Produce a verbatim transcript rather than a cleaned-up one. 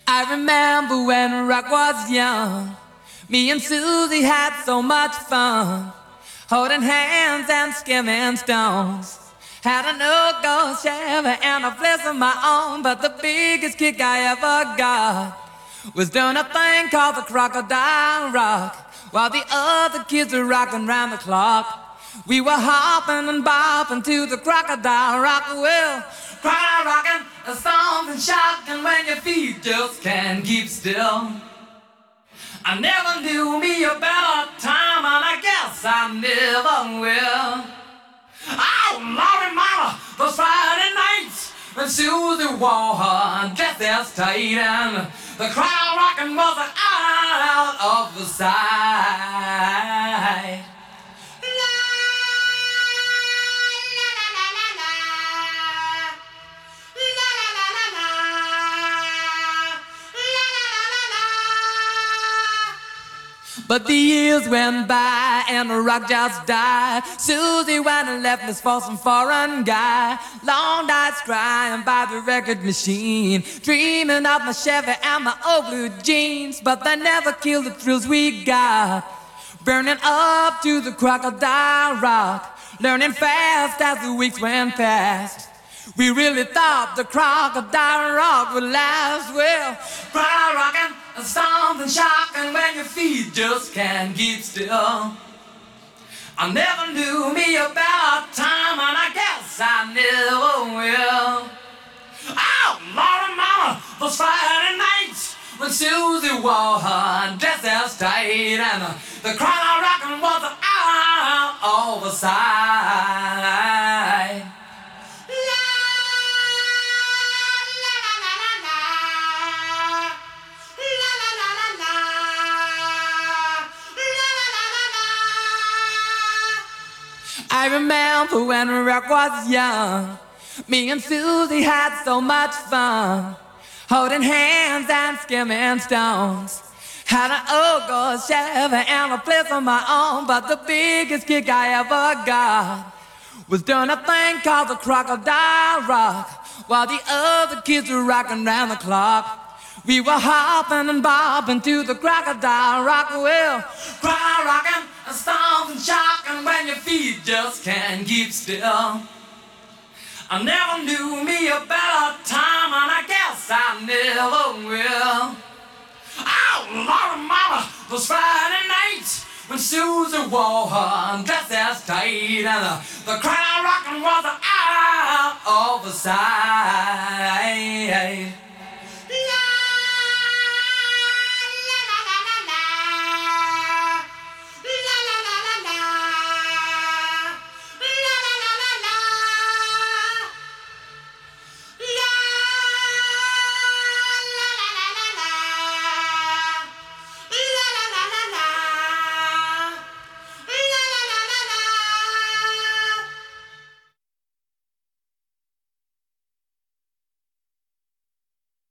I remember when rock was young. Me and Susie had so much fun, holding hands and skimming stones. Had an old gold Chevy and a place of my own, but the biggest kick I ever got was doing a thing called the Crocodile Rock, while the other kids were rocking round the clock. We were hopping and bopping to the Crocodile Rock. Well, crocodile rocking is something shocking when your feet just can't keep still. I never knew me a better time, and I guess I never will. Oh, Lordy mama, those Friday nights when Susie wore her dress as tight, and the crowd rocking was out of the sight. But the years went by and the rock just died. Susie went and left me for some foreign guy. Long nights crying by the record machine, dreaming of my Chevy and my old blue jeans. But they never killed the thrills we got, burning up to the Crocodile Rock, learning fast as the weeks went past. We really thought the Crocodile Rock would last. Well, crocodile rocking is something shocking when your feet just can't keep still. I never knew me a better time, and I guess I never will. Oh, Lordy mama, those Friday nights when Susie wore her dress as tight, and uh, the crocodile rocking was out of the sight. I remember when rock was young. Me and Susie had so much fun, holding hands and skimming stones. Had an old gold Chevy and a place of my own, but the biggest kick I ever got was doing a thing called the Crocodile Rock, while the other kids were rocking round the clock. We were hopping and bopping to the Crocodile Rock. Well, crocodile rocking is something shocking when your feet just can't keep still. I never knew me a better time, and I guess I never will. Oh, Lordy mama, those Friday nights when Susie wore her dress as tight, and the, the crowd rocking was out of the sight.